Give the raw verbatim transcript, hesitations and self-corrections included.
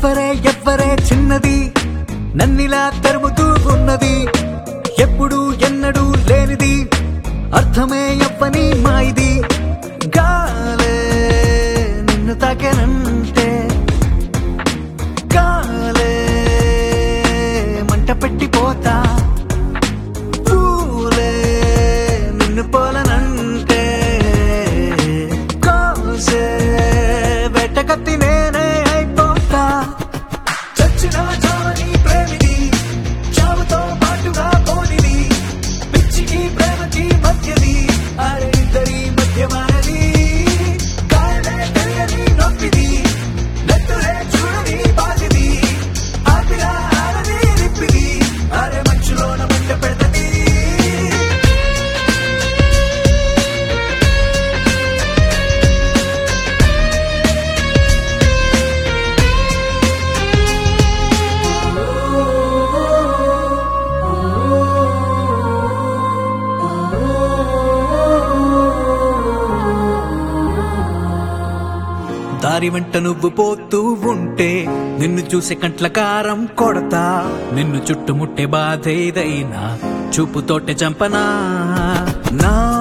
ఎవ్వరే ఎవ్వరే చిన్నది నన్నిలా తరుముతూ ఉన్నది ఎప్పుడు ఎన్నడూ లేనిది అర్థమే ఎవ్వని మాయిది గాలే నిన్ను తాకేనంటే గాలే మంట పెట్టిపోతా పూలే నిన్ను పోలనంటే కాసే వెటకత్తి నేనే అయిపోతా చచ్చిన చావని ప్రేమిది చావుతో పాటుగా పోనిది పిచ్చికి ప్రేమకి మధ్యది అరే ఇద్దరి మధ్యమానది కాయలే తెలియని నొప్పిది నెత్తురే చూడని బాధిది ఆపిలా ఆడది నిప్పిది అరే మంచులోన మంట పెడతది దారి వెంట నువ్వు పోతూ ఉంటే నిన్ను చూసే కంట్ల కారం కొడతా నిన్ను చుట్టుముట్టే బాధ ఏదైనా చూపుతోటే చంపనా నా